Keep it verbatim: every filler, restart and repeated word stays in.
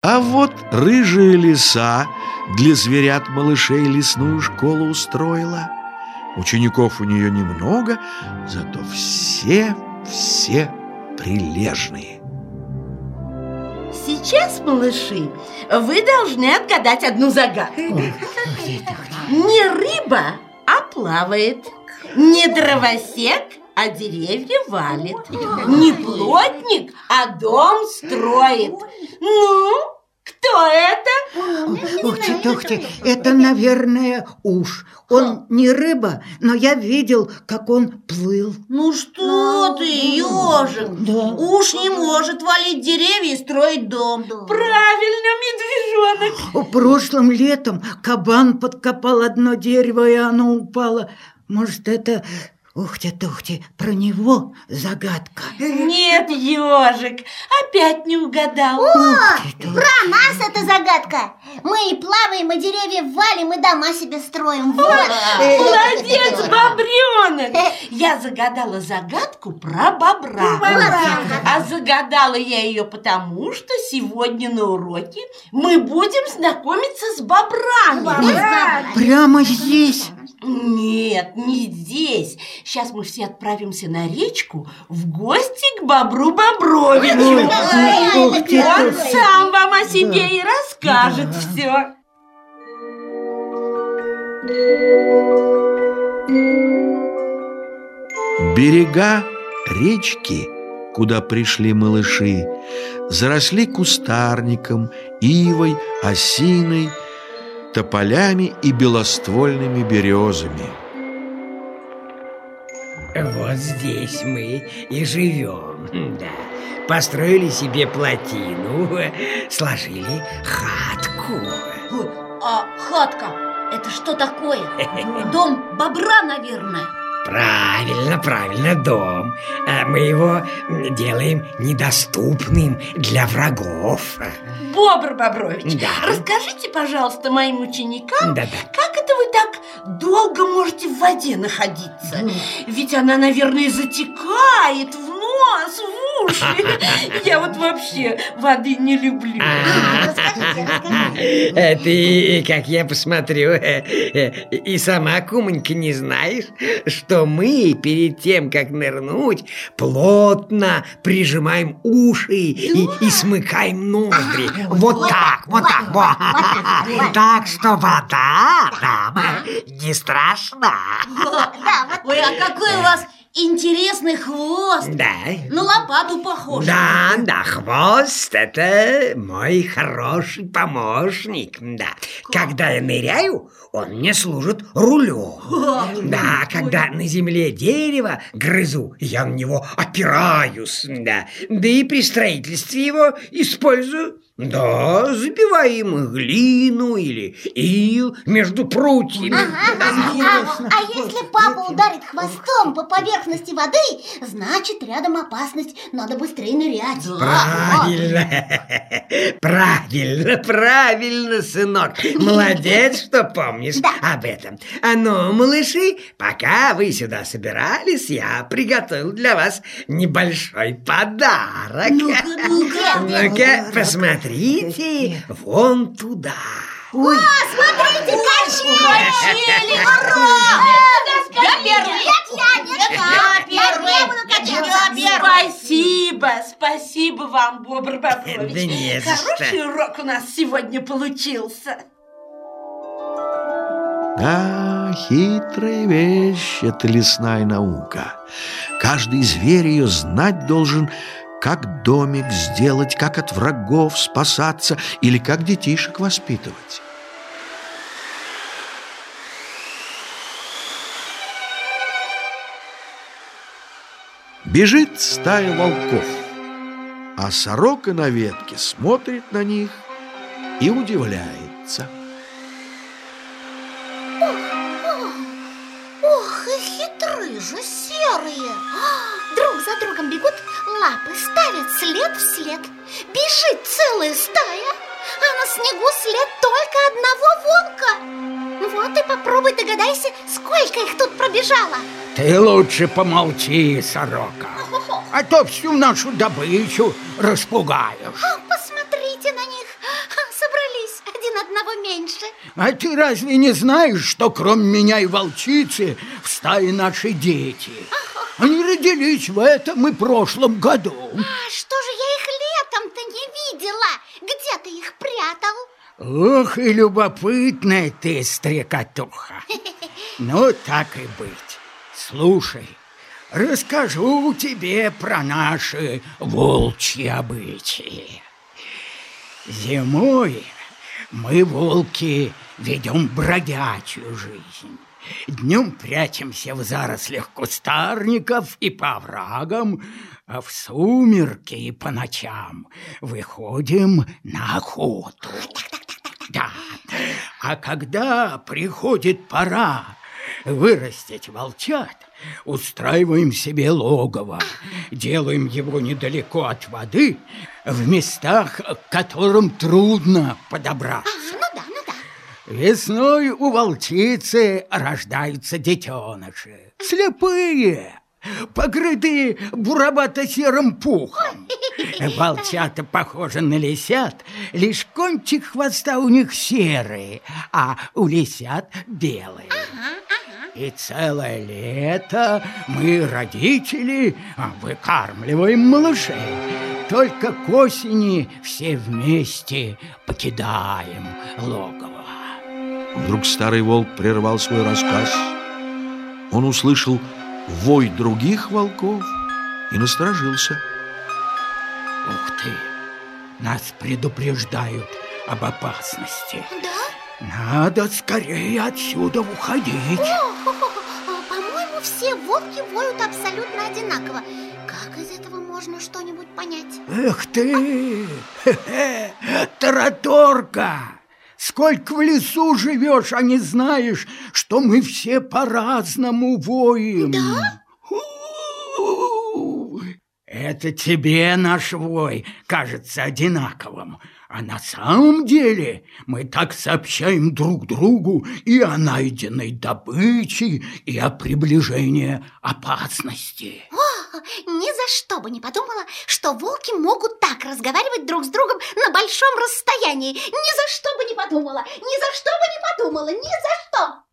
А вот рыжая лиса для зверят-малышей лесную школу устроила. Учеников у нее немного, зато все-все прилежные. Сейчас, малыши, вы должны отгадать одну загадку. Не рыба, а плавает. Не дровосек, а деревья валит. Не плотник, а дом строит. Ну, кто это? Ух ты, ух ты, это, наверное, уж. Он не рыба, но я видел, как он плыл. Ну что ты, ежик? Да. Уж не может валить деревья и строить дом. Правильно, медвежонок. Прошлым летом кабан подкопал одно дерево, и оно упало. Может, это... Ух ты, ух ты, про него загадка. Нет, ежик, опять не угадал. О, про нас это загадка. Мы и плаваем, и деревья валим, и дома себе строим. Вот. Молодец, бобренок. Я загадала загадку про бобра. А загадала я ее потому, что сегодня на уроке мы будем знакомиться с бобрами. Прямо здесь? Нет, не здесь. Сейчас мы все отправимся на речку в гости к бобру Бобровичу. Он сам вам о себе и расскажет все. Берега речки, куда пришли малыши, заросли кустарником, ивой, осиной, тополями и белоствольными березами. Вот здесь мы и живем, да. Построили себе плотину, сложили хатку. А хатка, это что такое? Дом бобра, наверное. Правильно, правильно, дом. Мы его делаем недоступным для врагов. Бобр Бобрович, да. Расскажите, пожалуйста, моим ученикам, Да-да. как это вы так долго можете в воде находиться? Ведь она, наверное, затекает в нос, в уши. Я вот вообще воды не люблю. Ты, как я посмотрю, и сама, кумонька, не знаешь, что мы перед тем, как нырнуть, плотно прижимаем уши и, и смыкаем ноздри. Вот так, вот так, вот. Так что вода нам не страшна. Ой, а какой у вас интересный хвост. Да. На лопату похож. Да, да, хвост – это мой хороший помощник. Да. Когда я ныряю, он мне служит рулем. Да, когда на земле дерево грызу, я на него опираюсь. Да, да и при строительстве его использую. Да, забиваем глину или ил между прутьями. Ага, а, а если папа ударит хвостом по поверхности воды, значит рядом опасность, надо быстрее нырять. Правильно, правильно, правильно, сынок. Молодец, что помнишь об этом. А ну, малыши, пока вы сюда собирались, я приготовил для вас небольшой подарок. Ну-ка, ну-ка. Ну-ка, посмотрите. Смотрите вон туда. Ой. О, смотрите, качели! Ура! Я первый! Я первый! Я первый! Спасибо, спасибо вам, Бобр Бобрович. Да не за что. Хороший урок у нас сегодня получился. Да, хитрая вещь — это лесная наука. Каждый зверь ее знать должен, как домик сделать, как от врагов спасаться или как детишек воспитывать. Бежит стая волков, а сорока на ветке смотрит на них и удивляется. Ох, и хитрые же серые. Друг за другом бегут, лапы ставят след в след. Бежит целая стая, а на снегу след только одного волка. Вот и попробуй догадайся, сколько их тут пробежало. Ты лучше помолчи, сорока, а то всю нашу добычу распугаешь. А, посмотрите на них. А ты разве не знаешь, что кроме меня и волчицы в стае наши дети? Они родились в этом и прошлом году. А что же я их летом-то не видела? Где ты их прятал? Ох, и любопытная ты, стрекотуха. Ну, так и быть. Слушай, расскажу тебе про наши волчьи обычаи. Зимой мы, волки, ведем бродячую жизнь. Днем прячемся в зарослях кустарников и по оврагам, а в сумерки и по ночам выходим на охоту. Да. А когда приходит пора вырастить волчат, устраиваем себе логово, делаем его недалеко от воды, в местах, к которым трудно подобраться. А, ну да, ну да. Весной у волчицы рождаются детеныши, слепые, покрытые буровато-серым пухом. Волчата похожи на лисят, лишь кончик хвоста у них серый, а у лисят белый. Ага, ага. И целое лето мы, родители, выкармливаем малышей. Только к осени все вместе покидаем логово. Вдруг старый волк прервал свой рассказ. Он услышал вой других волков и насторожился. Ух ты! Нас предупреждают об опасности. Да? Надо скорее отсюда уходить. О, по-моему, все волки воют абсолютно одинаково. Как из этого можно что-нибудь понять? Эх ты! Хе-хе! Тараторка! Сколько в лесу живешь, а не знаешь, что мы все по-разному воем. Да? Это тебе наш вой кажется одинаковым, а на самом деле мы так сообщаем друг другу и о найденной добыче, и о приближении опасности. О, ни за что бы не подумала, что волки могут так разговаривать друг с другом на большом расстоянии. Ни за что бы не подумала, ни за что бы не подумала, ни за что!